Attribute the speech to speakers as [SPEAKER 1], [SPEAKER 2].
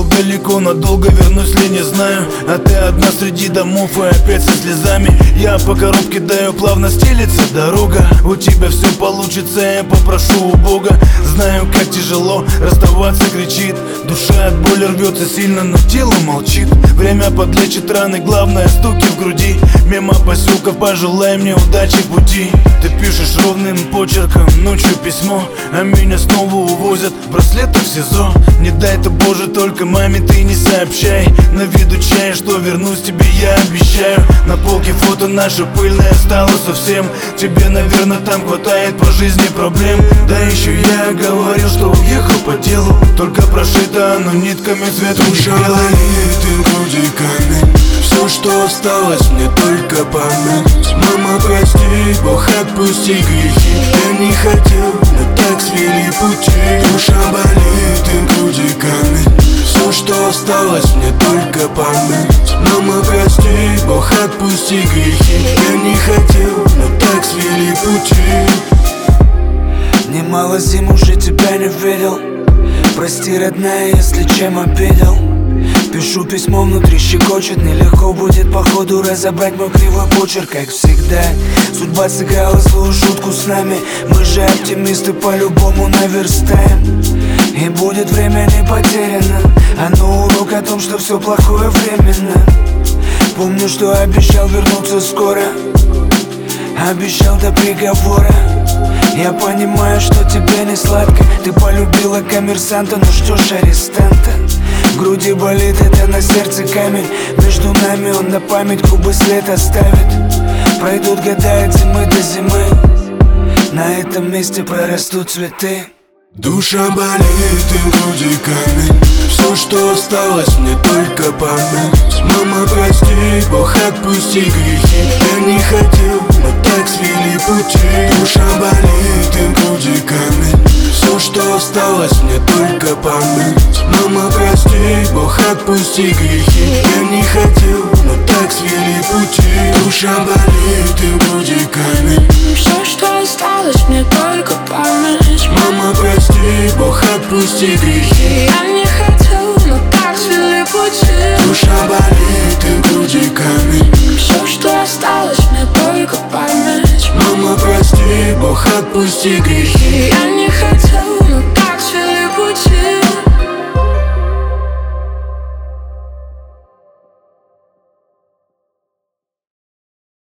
[SPEAKER 1] далеко, надолго вернусь ли не знаю. А ты одна среди домов и опять со слезами. Я по коробке даю, плавно стелится дорога. У тебя все получится, я попрошу у Бога. Знаю, как тяжело расставаться, кричит душа, от боли рвется сильно, но тело молчит. Время подлечит раны, главное стуки в груди. Мимо поселков пожелай мне удачи в пути. Ты пишешь ровным почерком ночью письмо, а меня снова увозят в браслетах в СИЗО. Не дай-то Боже, только маме ты не сообщай. На виду чая, что вернусь тебе, я обещаю. На полке фото наше пыльное стало совсем. Тебе, наверное, там хватает по жизни проблем. Да еще я говорил, что уехал по делу, только прошито оно нитками цветом
[SPEAKER 2] душа болит и в груди камень. Все, что осталось, мне только память. Мама, прости, Бог, отпусти грехи. Я не хотел, но так свели пути. Душа болит и в груди камень. Все, что осталось, мне только память. Мама, прости, Бог, отпусти грехи. Я не хотел, но так свели пути.
[SPEAKER 3] Немало зим уже тебя не видел. Прости, родная, если чем обидел. Пишу письмо, внутри щекочет. Нелегко будет походу разобрать мой кривой почерк, как всегда. Судьба сыграла злую шутку с нами. Мы же оптимисты, по-любому наверстаем. И будет время не потеряно. Оно урок о том, что все плохое временно. Помню, что обещал вернуться скоро. Обещал до приговора. Я понимаю, что тебе не сладко. Ты полюбила коммерсанта, но ждешь арестанта. В груди болит, это на сердце камень. Между нами он на память губы след оставит. Пройдут года от зимы до зимы. На этом месте прорастут цветы.
[SPEAKER 2] Душа болит и в груди камень. Все, что осталось, мне только память. Мама, прости, Бог, отпусти грехи. Я не хотел, но так свели пути. Душа болит и в груди камень. Все, что осталось, мне только память. Мама, прости, Бог, отпусти грехи. Я не хотел, но так свели пути. Душа болит и в груди камень.
[SPEAKER 4] Все, что осталось, мне только память.
[SPEAKER 2] Мама, прости, Бог, отпусти грехи.
[SPEAKER 4] Я не хотел, но так свели пути.
[SPEAKER 2] Душа болит и в груди камень.
[SPEAKER 4] Все, что осталось, мне только память.
[SPEAKER 2] Мама, прости, Бог, отпусти грехи.